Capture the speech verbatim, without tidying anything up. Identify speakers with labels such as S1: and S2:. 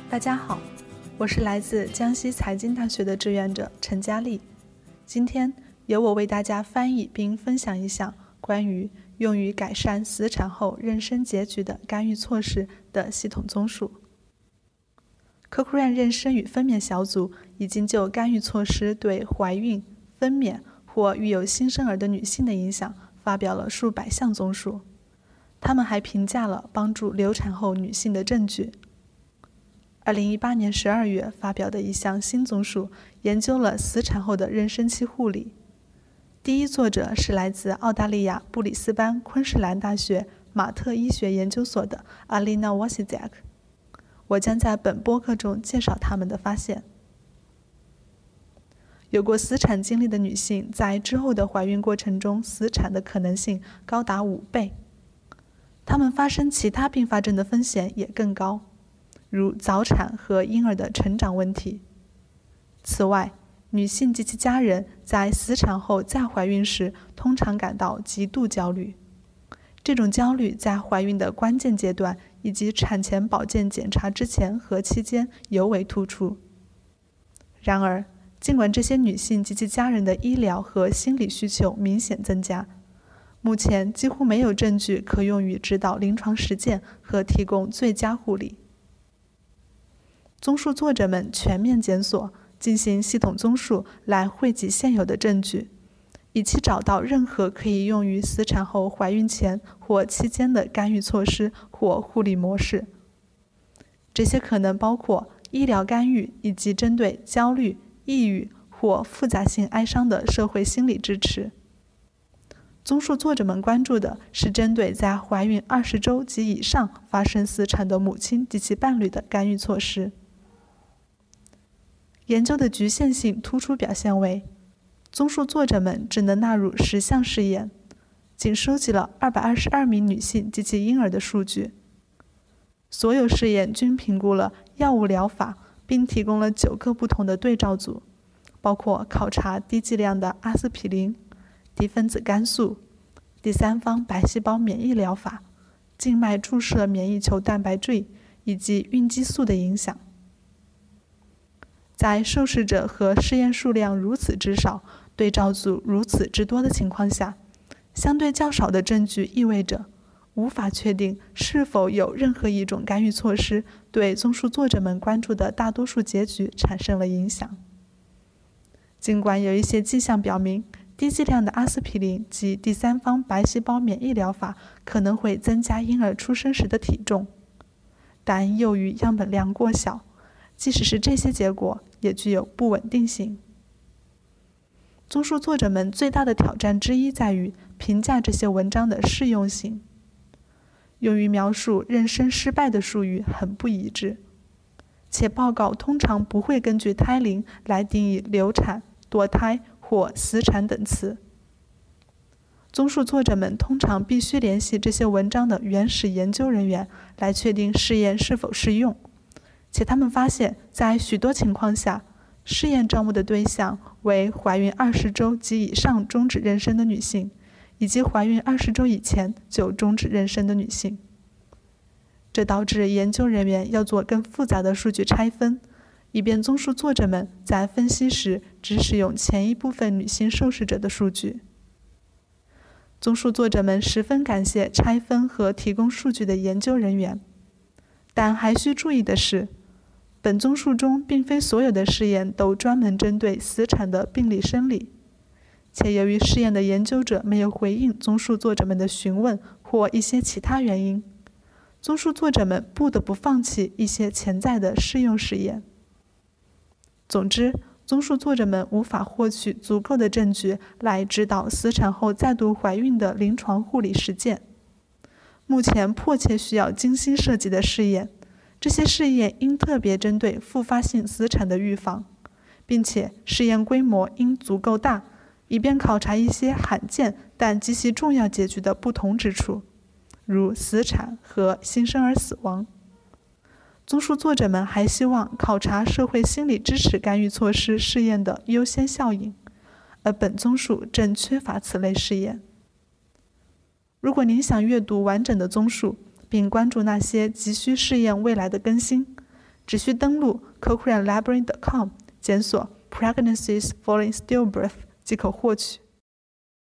S1: 大家好，我是来自江西财经大学的志愿者陈佳丽。今天由我为大家翻译并分享一项关于用于改善死产后妊娠结局的干预措施的系统综述。Cochrane 妊娠与分娩小组已经就干预措施对怀孕、分娩或育有新生儿的女性的影响发表了数百项综述。他们还评价了帮助流产后女性的证据。二零一八年十二月发表的一项新综述研究了死产后的妊娠期护理。第一作者是来自澳大利亚布里斯班昆士兰大学马特医学研究所的 Alina Wasiczak。我将在本播客中介绍他们的发现。有过死产经历的女性在之后的怀孕过程中死产的可能性高达五倍，她们发生其他并发症的风险也更高，如早产和婴儿的成长问题。此外，女性及其家人在死产后再怀孕时通常感到极度焦虑，这种焦虑在怀孕的关键阶段以及产前保健检查之前和期间尤为突出。然而，尽管这些女性及其家人的医疗和心理需求明显增加，目前几乎没有证据可用于指导临床实践和提供最佳护理。综述作者们全面检索，进行系统综述来汇集现有的证据，以期找到任何可以用于死产后怀孕前或期间的干预措施或护理模式。这些可能包括医疗干预以及针对焦虑、抑郁或复杂性哀伤的社会心理支持。综述作者们关注的是针对在怀孕二十周及以上发生死产的母亲及其伴侣的干预措施。研究的局限性突出表现为，综述作者们只能纳入十项试验，仅收集了二百二十二名女性及其婴儿的数据。所有试验均评估了药物疗法，并提供了九个不同的对照组，包括考察低剂量的阿司匹林、低分子肝素、第三方白细胞免疫疗法、静脉注射免疫球蛋白质以及孕激素的影响。在受试者和试验数量如此之少，对照组如此之多的情况下，相对较少的证据意味着无法确定是否有任何一种干预措施对综述作者们关注的大多数结局产生了影响。尽管有一些迹象表明低剂量的阿司匹林及第三方白细胞免疫疗法可能会增加婴儿出生时的体重，但由于样本量过小，即使是这些结果也具有不稳定性。综述作者们最大的挑战之一在于评价这些文章的适用性。用于描述妊娠失败的术语很不一致，且报告通常不会根据胎龄来定义流产、堕胎或死产等词。综述作者们通常必须联系这些文章的原始研究人员来确定试验是否适用，且他们发现在许多情况下，试验招募的对象为怀孕二十周及以上终止妊娠的女性，以及怀孕二十周以前就终止妊娠的女性。这导致研究人员要做更复杂的数据拆分，以便综述作者们在分析时只使用前一部分女性受试者的数据。综述作者们十分感谢拆分和提供数据的研究人员，但还需注意的是，本综述中并非所有的试验都专门针对死产的病理生理，且由于试验的研究者没有回应综述作者们的询问或一些其他原因，综述作者们不得不放弃一些潜在的适用实验。总之，综述作者们无法获取足够的证据来指导死产后再度怀孕的临床护理实践。目前迫切需要精心设计的试验，这些试验应特别针对复发性死产的预防，并且试验规模应足够大，以便考察一些罕见但极其重要结局的不同之处，如死产和新生儿死亡。综述作者们还希望考察社会心理支持干预措施试验的优先效应，而本综述正缺乏此类试验。如果您想阅读完整的综述，并关注那些急需试验未来的更新， 只需登录 cochrane library dot com 检索 pregnancies following stillbirth 即可获取。